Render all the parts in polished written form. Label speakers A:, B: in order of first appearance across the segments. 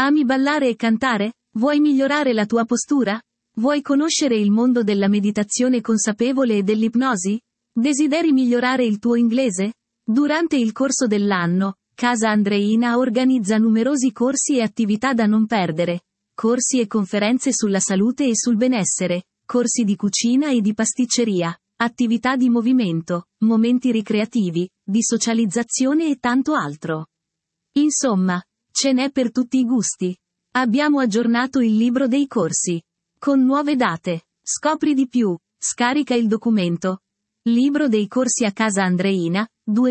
A: Ami ballare e cantare? Vuoi migliorare la tua postura? Vuoi conoscere il mondo della meditazione consapevole e dell'ipnosi? Desideri migliorare il tuo inglese? Durante il corso dell'anno, Casa Andreina organizza numerosi corsi e attività da non perdere. Corsi e conferenze sulla salute e sul benessere, corsi di cucina e di pasticceria, attività di movimento, momenti ricreativi, di socializzazione e tanto altro. Insomma, ce n'è per tutti i gusti. Abbiamo aggiornato il libro dei corsi. Con nuove date. Scopri di più. Scarica il documento. Libro dei corsi a Casa Andreina,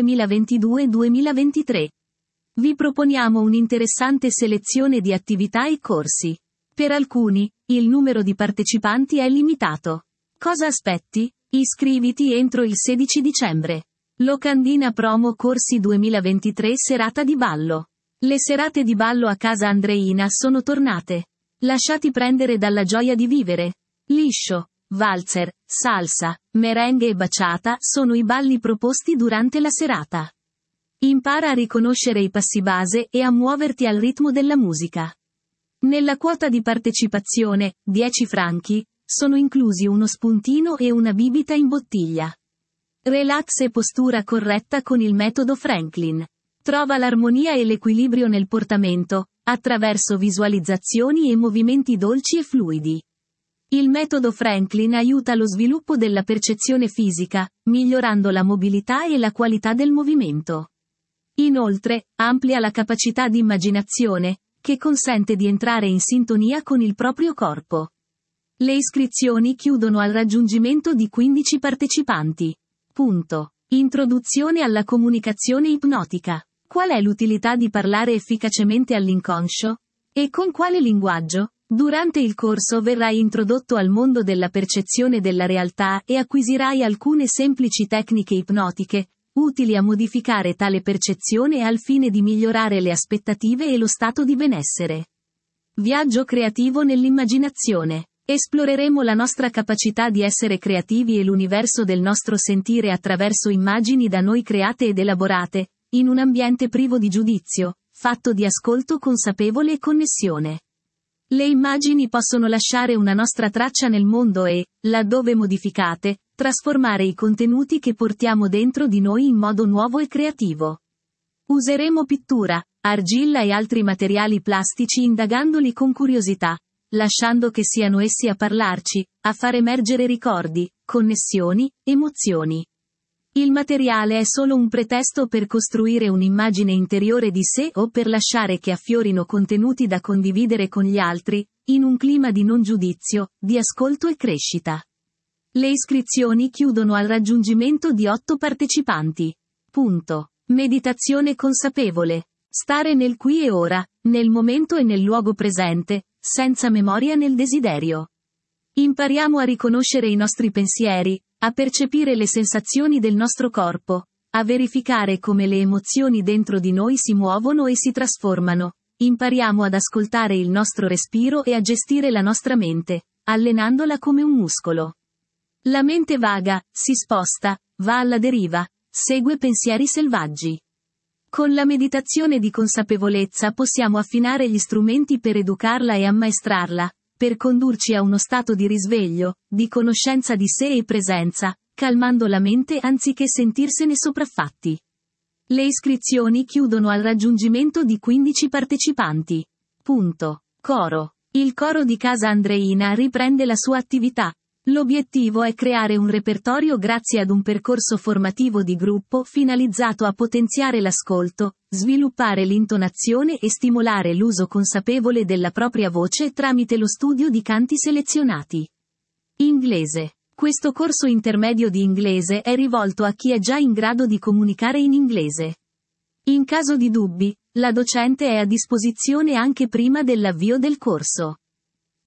A: 2022-2023. Vi proponiamo un'interessante selezione di attività e corsi. Per alcuni, il numero di partecipanti è limitato. Cosa aspetti? Iscriviti entro il 16 dicembre. Locandina Promo Corsi 2023 Serata di ballo. Le serate di ballo a Casa Andreina sono tornate. Lasciati prendere dalla gioia di vivere. Liscio, valzer, salsa, merengue e bachata sono i balli proposti durante la serata. Impara a riconoscere i passi base e a muoverti al ritmo della musica. Nella quota di partecipazione, 10 franchi, sono inclusi uno spuntino e una bibita in bottiglia. Relax e postura corretta con il metodo Franklin. Trova l'armonia e l'equilibrio nel portamento, attraverso visualizzazioni e movimenti dolci e fluidi. Il metodo Franklin aiuta lo sviluppo della percezione fisica, migliorando la mobilità e la qualità del movimento. Inoltre, amplia la capacità di immaginazione, che consente di entrare in sintonia con il proprio corpo. Le iscrizioni chiudono al raggiungimento di 15 partecipanti. Punto. Introduzione alla comunicazione ipnotica. Qual è l'utilità di parlare efficacemente all'inconscio? E con quale linguaggio? Durante il corso verrai introdotto al mondo della percezione della realtà e acquisirai alcune semplici tecniche ipnotiche, utili a modificare tale percezione al fine di migliorare le aspettative e lo stato di benessere. Viaggio creativo nell'immaginazione. Esploreremo la nostra capacità di essere creativi e l'universo del nostro sentire attraverso immagini da noi create ed elaborate, in un ambiente privo di giudizio, fatto di ascolto consapevole e connessione. Le immagini possono lasciare una nostra traccia nel mondo e, laddove modificate, trasformare i contenuti che portiamo dentro di noi in modo nuovo e creativo. Useremo pittura, argilla e altri materiali plastici indagandoli con curiosità, lasciando che siano essi a parlarci, a far emergere ricordi, connessioni, emozioni. Il materiale è solo un pretesto per costruire un'immagine interiore di sé o per lasciare che affiorino contenuti da condividere con gli altri, in un clima di non giudizio, di ascolto e crescita. Le iscrizioni chiudono al raggiungimento di 8 partecipanti. Punto. Meditazione consapevole. Stare nel qui e ora, nel momento e nel luogo presente, senza memoria nel desiderio. Impariamo a riconoscere i nostri pensieri, a percepire le sensazioni del nostro corpo, a verificare come le emozioni dentro di noi si muovono e si trasformano. Impariamo ad ascoltare il nostro respiro e a gestire la nostra mente, allenandola come un muscolo. La mente vaga, si sposta, va alla deriva, segue pensieri selvaggi. Con la meditazione di consapevolezza possiamo affinare gli strumenti per educarla e ammaestrarla, per condurci a uno stato di risveglio, di conoscenza di sé e presenza, calmando la mente anziché sentirsene sopraffatti. Le iscrizioni chiudono al raggiungimento di 15 partecipanti. Punto. Coro. Il coro di Casa Andreina riprende la sua attività. L'obiettivo è creare un repertorio grazie ad un percorso formativo di gruppo finalizzato a potenziare l'ascolto, sviluppare l'intonazione e stimolare l'uso consapevole della propria voce tramite lo studio di canti selezionati. Inglese. Questo corso intermedio di inglese è rivolto a chi è già in grado di comunicare in inglese. In caso di dubbi, la docente è a disposizione anche prima dell'avvio del corso.